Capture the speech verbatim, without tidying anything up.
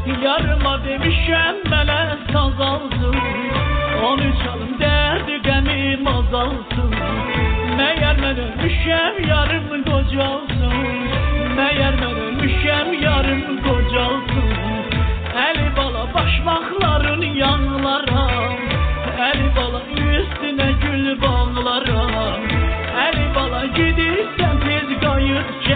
Yarıma demişəm mənə saz alsın, onu çalım dərdi qəmim azalsın. Məyər mən ölmüşəm yarım qocalsın, məyər mən ölmüşəm yarım qocalsın. Əli bala başmaqların yanlaram, əli bala üstünə gül bağlaram. Əli bala gidirsən tez qayıt